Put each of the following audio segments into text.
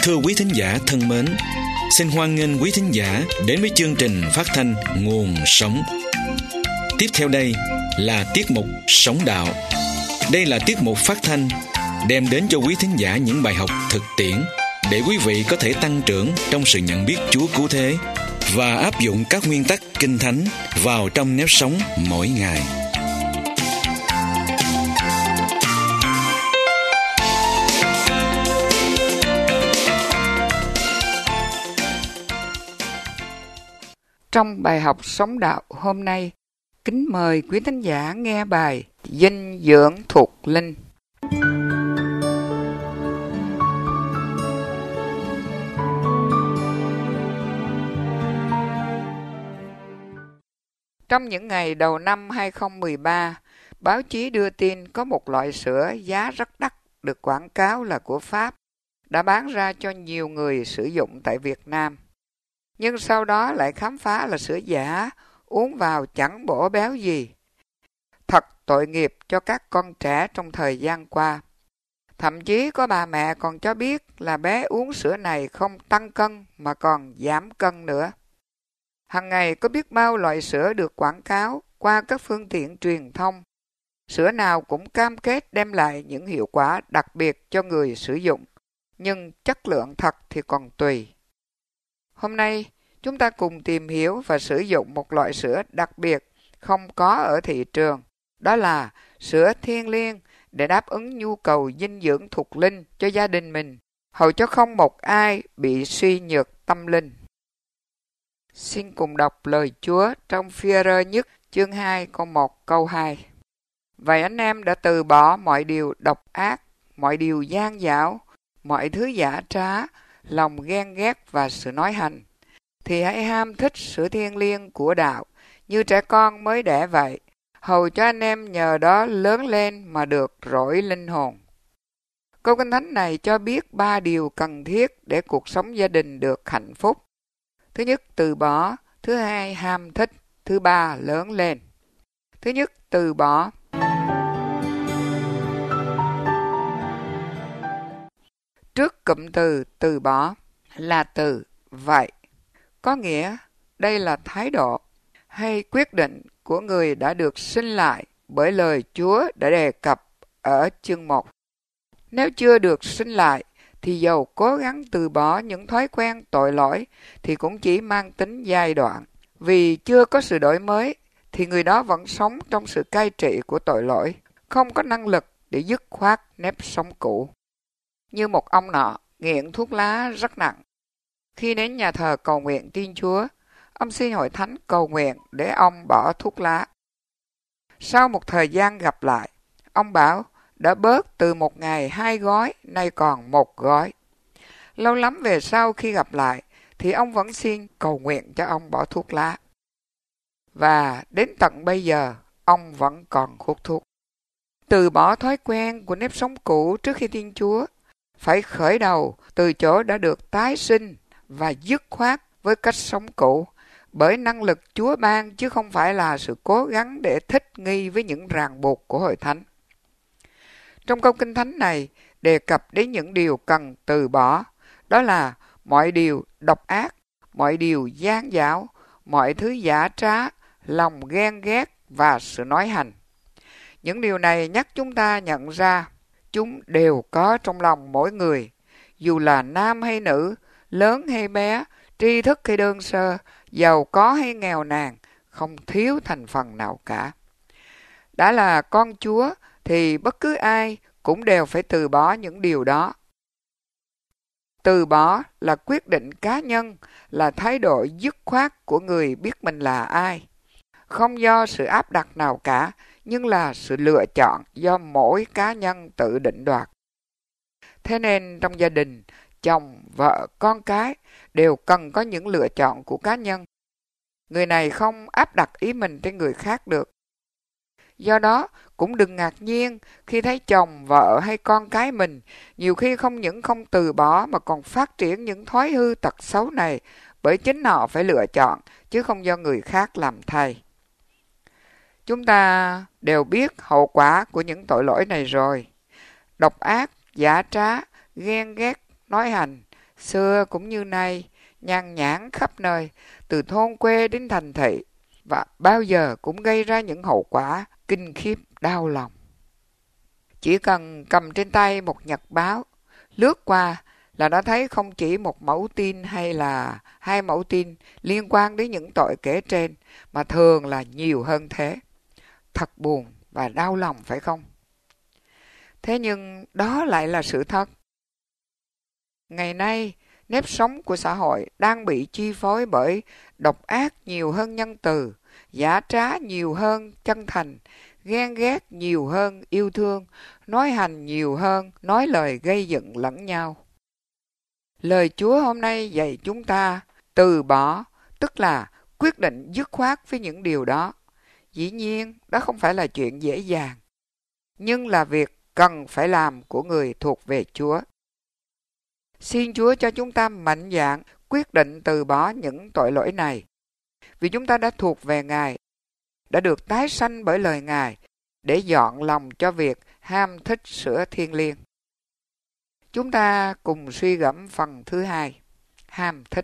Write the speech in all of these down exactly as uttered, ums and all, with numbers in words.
Thưa quý thính giả thân mến, xin hoan nghênh quý thính giả đến với chương trình phát thanh Nguồn Sống. Tiếp theo đây là tiết mục Sống Đạo. Đây là tiết mục phát thanh đem đến cho quý thính giả những bài học thực tiễn để quý vị có thể tăng trưởng trong sự nhận biết Chúa cứu thế và áp dụng các nguyên tắc Kinh Thánh vào trong nếp sống mỗi ngày. Trong bài học Sống Đạo hôm nay, kính mời quý thính giả nghe bài Dinh dưỡng thuộc linh. Trong những ngày đầu năm hai không một ba, báo chí đưa tin có một loại sữa giá rất đắt được quảng cáo là của Pháp đã bán ra cho nhiều người sử dụng tại Việt Nam. Nhưng sau đó lại khám phá là sữa giả, uống vào chẳng bổ béo gì. Thật tội nghiệp cho các con trẻ trong thời gian qua. Thậm chí có bà mẹ còn cho biết là bé uống sữa này không tăng cân mà còn giảm cân nữa. Hằng ngày có biết bao loại sữa được quảng cáo qua các phương tiện truyền thông. Sữa nào cũng cam kết đem lại những hiệu quả đặc biệt cho người sử dụng, nhưng chất lượng thật thì còn tùy. Hôm nay, chúng ta cùng tìm hiểu và sử dụng một loại sữa đặc biệt không có ở thị trường. Đó là sữa thiêng liêng để đáp ứng nhu cầu dinh dưỡng thuộc linh cho gia đình mình, hầu cho không một ai bị suy nhược tâm linh. Xin cùng đọc lời Chúa trong Phi-e-rơ nhất chương hai câu một câu hai. Vậy anh em đã từ bỏ mọi điều độc ác, mọi điều gian dảo, mọi thứ giả trá, lòng ghen ghét và sự nói hành, thì hãy ham thích sự thiêng liêng của đạo, như trẻ con mới đẻ vậy, hầu cho anh em nhờ đó lớn lên mà được rỗi linh hồn. Câu Kinh Thánh này cho biết ba điều cần thiết để cuộc sống gia đình được hạnh phúc. Thứ nhất, từ bỏ. Thứ hai, ham thích. Thứ ba, lớn lên. Thứ nhất, từ bỏ. Trước cụm từ từ bỏ là từ vậy. Có nghĩa đây là thái độ hay quyết định của người đã được sinh lại bởi lời Chúa đã đề cập ở chương một. Nếu chưa được sinh lại thì dầu cố gắng từ bỏ những thói quen tội lỗi thì cũng chỉ mang tính giai đoạn. Vì chưa có sự đổi mới thì người đó vẫn sống trong sự cai trị của tội lỗi, không có năng lực để dứt khoát nếp sống cũ. Như một ông nọ nghiện thuốc lá rất nặng. Khi đến nhà thờ cầu nguyện Thiên Chúa, ông xin hội thánh cầu nguyện để ông bỏ thuốc lá. Sau một thời gian gặp lại, ông bảo đã bớt từ một ngày hai gói, nay còn một gói. Lâu lắm về sau khi gặp lại, thì ông vẫn xin cầu nguyện cho ông bỏ thuốc lá. Và đến tận bây giờ, ông vẫn còn hút thuốc. Từ bỏ thói quen của nếp sống cũ trước khi Thiên Chúa, phải khởi đầu từ chỗ đã được tái sinh và dứt khoát với cách sống cũ, bởi năng lực Chúa ban chứ không phải là sự cố gắng để thích nghi với những ràng buộc của hội thánh. Trong câu Kinh Thánh này đề cập đến những điều cần từ bỏ, đó là mọi điều độc ác, mọi điều gian dảo, mọi thứ giả trá, lòng ghen ghét và sự nói hành. Những điều này nhắc chúng ta nhận ra chúng đều có trong lòng mỗi người, dù là nam hay nữ, lớn hay bé, tri thức hay đơn sơ, giàu có hay nghèo nàn, không thiếu thành phần nào cả. Đã là con Chúa thì bất cứ ai cũng đều phải từ bỏ những điều đó. Từ bỏ là quyết định cá nhân, là thái độ dứt khoát của người biết mình là ai. Không do sự áp đặt nào cả, nhưng là sự lựa chọn do mỗi cá nhân tự định đoạt. Thế nên trong gia đình, chồng, vợ, con cái đều cần có những lựa chọn của cá nhân. Người này không áp đặt ý mình trên người khác được. Do đó, cũng đừng ngạc nhiên khi thấy chồng, vợ hay con cái mình nhiều khi không những không từ bỏ mà còn phát triển những thói hư tật xấu này, bởi chính họ phải lựa chọn, chứ không do người khác làm thay. Chúng ta đều biết hậu quả của những tội lỗi này rồi. Độc ác, giả trá, ghen ghét, nói hành, Xưa cũng như nay, nhan nhản khắp nơi, từ thôn quê đến thành thị, và bao giờ cũng gây ra những hậu quả kinh khiếp đau lòng. Chỉ cần cầm trên tay một nhật báo, lướt qua là đã thấy không chỉ một mẫu tin hay là hai mẫu tin liên quan đến những tội kể trên, mà thường là nhiều hơn thế. Thật buồn và đau lòng phải không? Thế nhưng đó lại là sự thật. Ngày nay, nếp sống của xã hội đang bị chi phối bởi độc ác nhiều hơn nhân từ, giả trá nhiều hơn chân thành, ghen ghét nhiều hơn yêu thương, nói hành nhiều hơn nói lời gây giận lẫn nhau. Lời Chúa hôm nay dạy chúng ta từ bỏ, tức là quyết định dứt khoát với những điều đó. Dĩ nhiên, đó không phải là chuyện dễ dàng, nhưng là việc cần phải làm của người thuộc về Chúa. Xin Chúa cho chúng ta mạnh dạn quyết định từ bỏ những tội lỗi này, vì chúng ta đã thuộc về Ngài, đã được tái sanh bởi lời Ngài, để dọn lòng cho việc ham thích sữa thiêng liêng. Chúng ta cùng suy gẫm phần thứ hai, ham thích.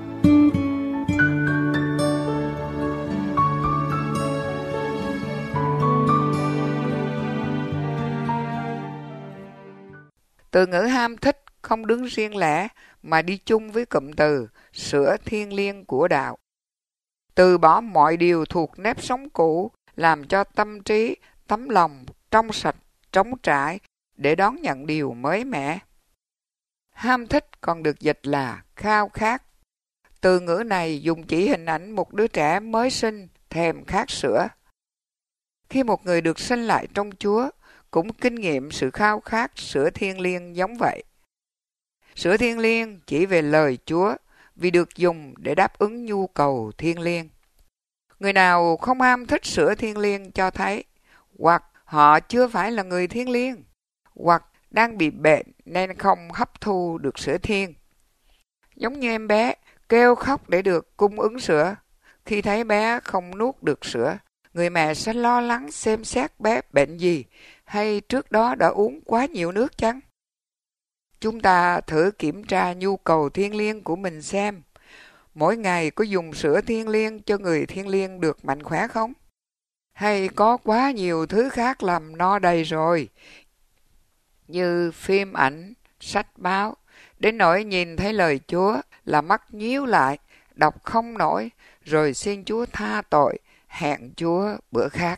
Từ ngữ ham thích không đứng riêng lẻ mà đi chung với cụm từ sữa thiêng liêng của đạo. Từ bỏ mọi điều thuộc nếp sống cũ, làm cho tâm trí, tấm lòng trong sạch, trống trải để đón nhận điều mới mẻ. Ham thích còn được dịch là khao khát. Từ ngữ này dùng chỉ hình ảnh một đứa trẻ mới sinh thèm khát sữa. Khi một người được sinh lại trong Chúa cũng kinh nghiệm sự khao khát sữa thiêng liêng giống vậy. Sữa thiêng liêng chỉ về lời Chúa vì được dùng để đáp ứng nhu cầu thiêng liêng. Người nào không ham thích sữa thiêng liêng cho thấy hoặc họ chưa phải là người thiêng liêng, hoặc đang bị bệnh nên không hấp thu được sữa thiêng. Giống như em bé kêu khóc để được cung ứng sữa. Khi thấy bé không nuốt được sữa, người mẹ sẽ lo lắng xem xét bé bệnh gì, hay trước đó đã uống quá nhiều nước chăng? Chúng ta thử kiểm tra nhu cầu thiêng liêng của mình xem. Mỗi ngày có dùng sữa thiêng liêng cho người thiêng liêng được mạnh khỏe không? Hay có quá nhiều thứ khác làm no đầy rồi, như phim ảnh, sách báo, đến nỗi nhìn thấy lời Chúa là mắt nhíu lại, đọc không nổi, rồi xin Chúa tha tội, hẹn Chúa bữa khác.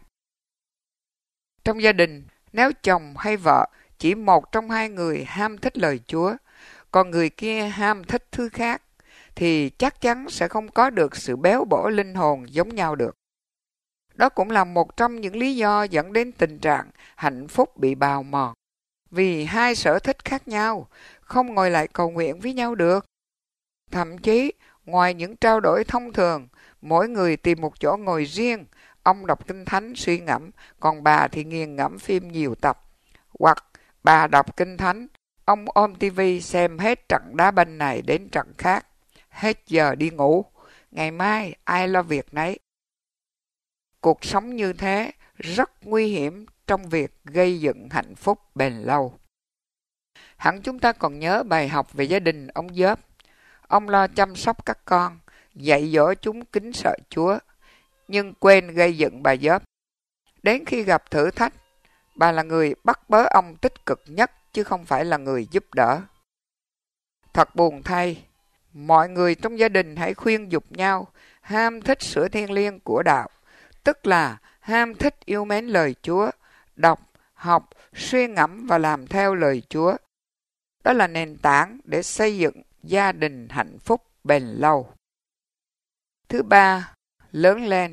Trong gia đình, nếu chồng hay vợ chỉ một trong hai người ham thích lời Chúa, còn người kia ham thích thứ khác, thì chắc chắn sẽ không có được sự béo bổ linh hồn giống nhau được. Đó cũng là một trong những lý do dẫn đến tình trạng hạnh phúc bị bào mòn. Vì hai sở thích khác nhau, không ngồi lại cầu nguyện với nhau được. Thậm chí, ngoài những trao đổi thông thường, mỗi người tìm một chỗ ngồi riêng, ông đọc Kinh Thánh suy ngẫm, còn bà thì nghiền ngẫm phim nhiều tập. Hoặc bà đọc Kinh Thánh, ông ôm tivi xem hết trận đá banh này đến trận khác. Hết giờ đi ngủ, ngày mai ai lo việc nấy. Cuộc sống như thế rất nguy hiểm trong việc gây dựng hạnh phúc bền lâu. Hẳn chúng ta còn nhớ bài học về gia đình ông Gióp. Ông lo chăm sóc các con, dạy dỗ chúng kính sợ Chúa, nhưng quên gây dựng bà Gióp. Đến khi gặp thử thách, bà là người bắt bớ ông tích cực nhất chứ không phải là người giúp đỡ. Thật buồn thay, mọi người trong gia đình hãy khuyên dục nhau ham thích sữa thiêng liêng của đạo, tức là ham thích yêu mến lời Chúa, đọc, học, suy ngẫm và làm theo lời Chúa. Đó là nền tảng để xây dựng gia đình hạnh phúc bền lâu. Thứ ba, lớn lên.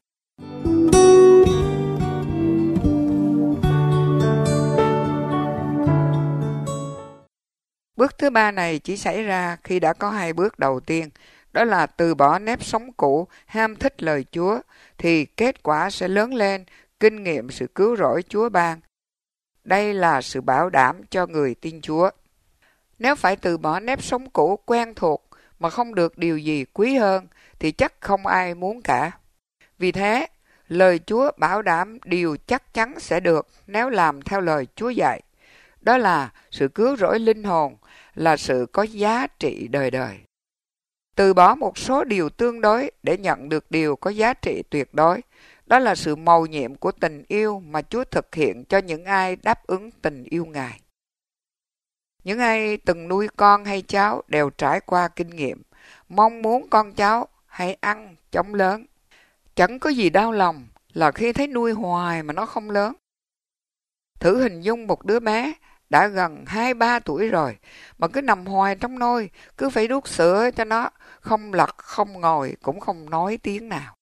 Bước thứ ba này chỉ xảy ra khi đã có hai bước đầu tiên, đó là từ bỏ nếp sống cũ, ham thích lời Chúa, thì kết quả sẽ lớn lên, kinh nghiệm sự cứu rỗi Chúa ban. Đây là sự bảo đảm cho người tin Chúa. Nếu phải từ bỏ nếp sống cũ quen thuộc mà không được điều gì quý hơn, thì chắc không ai muốn cả. Vì thế, lời Chúa bảo đảm điều chắc chắn sẽ được nếu làm theo lời Chúa dạy. Đó là sự cứu rỗi linh hồn, là sự có giá trị đời đời. Từ bỏ một số điều tương đối để nhận được điều có giá trị tuyệt đối. Đó là sự mầu nhiệm của tình yêu mà Chúa thực hiện cho những ai đáp ứng tình yêu Ngài. Những ai từng nuôi con hay cháu đều trải qua kinh nghiệm, mong muốn con cháu hãy ăn chóng lớn. Chẳng có gì đau lòng là khi thấy nuôi hoài mà nó không lớn. Thử hình dung một đứa bé đã gần hai ba tuổi rồi mà cứ nằm hoài trong nôi, cứ phải đút sữa cho nó, không lật, không ngồi, cũng không nói tiếng nào.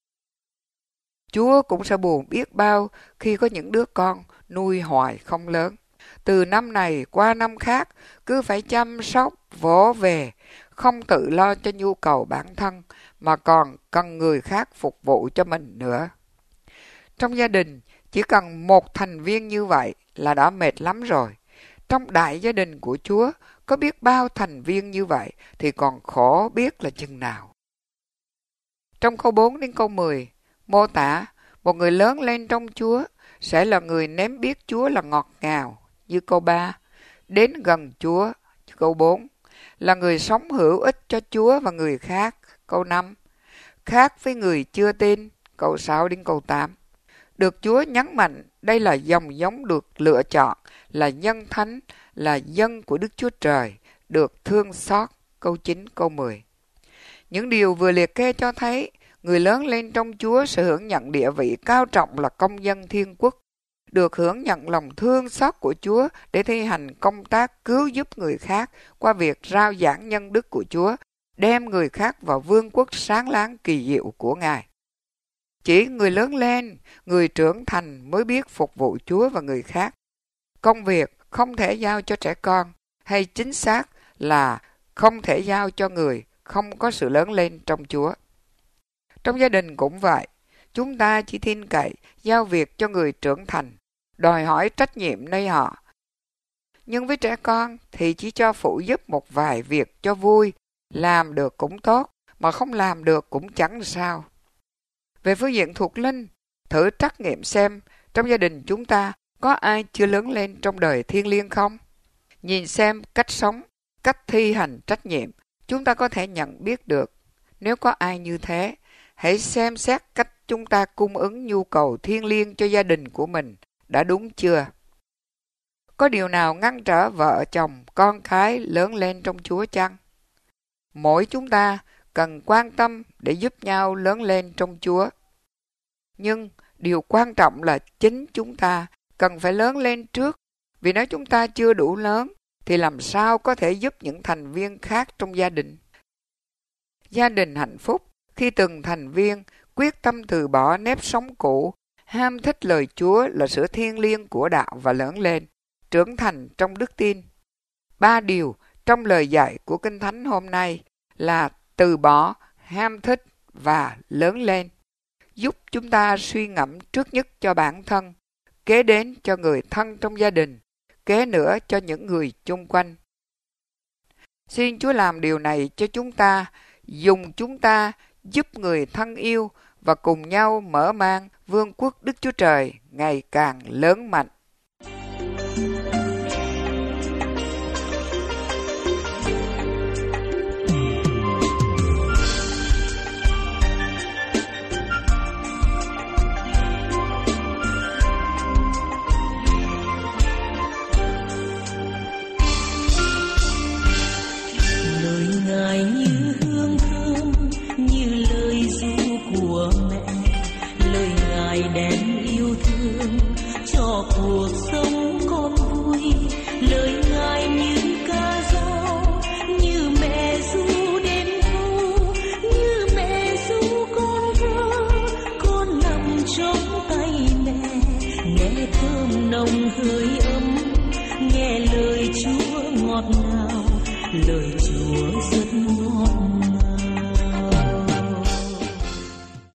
Chúa cũng sẽ buồn biết bao khi có những đứa con nuôi hoài không lớn. Từ năm này qua năm khác, cứ phải chăm sóc, vỗ về, không tự lo cho nhu cầu bản thân, mà còn cần người khác phục vụ cho mình nữa. Trong gia đình, chỉ cần một thành viên như vậy là đã mệt lắm rồi. Trong đại gia đình của Chúa, có biết bao thành viên như vậy thì còn khổ biết là chừng nào. Trong câu bốn đến câu mười, mô tả một người lớn lên trong Chúa sẽ là người nếm biết Chúa là ngọt ngào, như câu ba, đến gần Chúa, câu bốn, là người sống hữu ích cho Chúa và người khác, câu năm, khác với người chưa tin, câu sáu đến câu tám. Được Chúa nhấn mạnh đây là dòng giống được lựa chọn, là nhân thánh, là dân của Đức Chúa Trời, được thương xót, câu chín, câu mười. Những điều vừa liệt kê cho thấy người lớn lên trong Chúa sẽ hưởng nhận địa vị cao trọng là công dân thiên quốc, được hưởng nhận lòng thương xót của Chúa để thi hành công tác cứu giúp người khác qua việc rao giảng nhân đức của Chúa, đem người khác vào vương quốc sáng láng kỳ diệu của Ngài. Chỉ người lớn lên, người trưởng thành mới biết phục vụ Chúa và người khác. Công việc không thể giao cho trẻ con, hay chính xác là không thể giao cho người không có sự lớn lên trong Chúa. Trong gia đình cũng vậy, chúng ta chỉ tin cậy giao việc cho người trưởng thành, đòi hỏi trách nhiệm nơi họ. Nhưng với trẻ con thì chỉ cho phụ giúp một vài việc cho vui, làm được cũng tốt, mà không làm được cũng chẳng sao. Về phương diện thuộc linh, thử trắc nghiệm xem trong gia đình chúng ta có ai chưa lớn lên trong đời thiêng liêng không? Nhìn xem cách sống, cách thi hành trách nhiệm, chúng ta có thể nhận biết được. Nếu có ai như thế, hãy xem xét cách chúng ta cung ứng nhu cầu thiêng liêng cho gia đình của mình đã đúng chưa? Có điều nào ngăn trở vợ chồng, con cái lớn lên trong Chúa chăng? Mỗi chúng ta cần quan tâm để giúp nhau lớn lên trong Chúa. Nhưng điều quan trọng là chính chúng ta cần phải lớn lên trước, vì nếu chúng ta chưa đủ lớn thì làm sao có thể giúp những thành viên khác trong gia đình? Gia đình hạnh phúc khi từng thành viên quyết tâm từ bỏ nếp sống cũ, ham thích lời Chúa là sự thiêng liêng của đạo và lớn lên, trưởng thành trong đức tin. Ba điều trong lời dạy của Kinh Thánh hôm nay là từ bỏ, ham thích và lớn lên, giúp chúng ta suy ngẫm trước nhất cho bản thân, kế đến cho người thân trong gia đình, kế nữa cho những người chung quanh. Xin Chúa làm điều này cho chúng ta, dùng chúng ta giúp người thân yêu và cùng nhau mở mang vương quốc Đức Chúa Trời ngày càng lớn mạnh. Ngài như hương thơm, như lời ru của mẹ, lời Ngài đem yêu thương cho cuộc sống con vui. Lời Ngài như ca dao, như mẹ ru đêm thu, như mẹ ru con thơ, con nằm trong tay mẹ, nghe thơm nồng hơi ấm, nghe lời Chúa ngọt ngào, lời Chúa rất ngon.